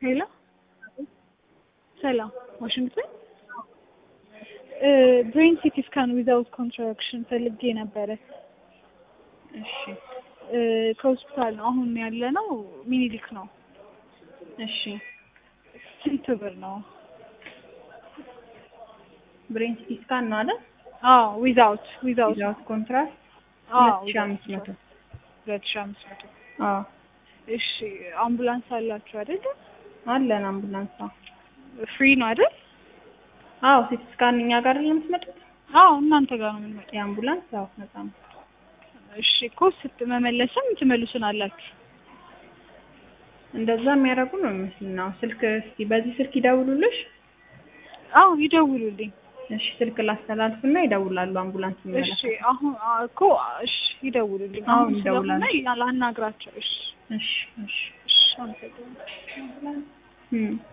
ሄሎ ሰላም ዋሽንግተን ብሬን ሲቲ ስካን ዊዛውት ኮንትራክሽን ፈልጌ ነበረ። እሺ ከሆስፒታል ነው አሁን ያለ ነው ሚኒሊክ ነው። እሺ ስንት ብር ነው? ብሬን ሲቲ ስካን ነው አይደል? አዎ ዊዛውት ኮንትራክት 2500 2500 አዎ እሺ አምቡላንስ አላችሁ አይደል? አለን አምቡላንስ ፍሪ ነው አይደል? አዎ ሲቲ ስካን እኛ ጋር አይደለም የምትመጡት? አዎ እናንተ ጋር ነው የምንመጣው። የአምቡላንስ አዎ ነፃ ነው። እሺ እኮ ስትመለስም ትመልሱን አላችሁ? እንደዛ የሚያደርጉ ነው የሚመስለው። ስልክ እስቲ በዚህ ስልክ ይደውሉልሽ? አዎ ይደውሉልኝ። እሺ ስልክ ላስተላልፍና ይደውላሉ አምቡላንስ የሚመለስ። እሺ አሁን እኮ እሺ ይደውሉልኝ። አሁን ይደውላሉ። ላናግራቸው። እሺ እሺ እሺ እሺ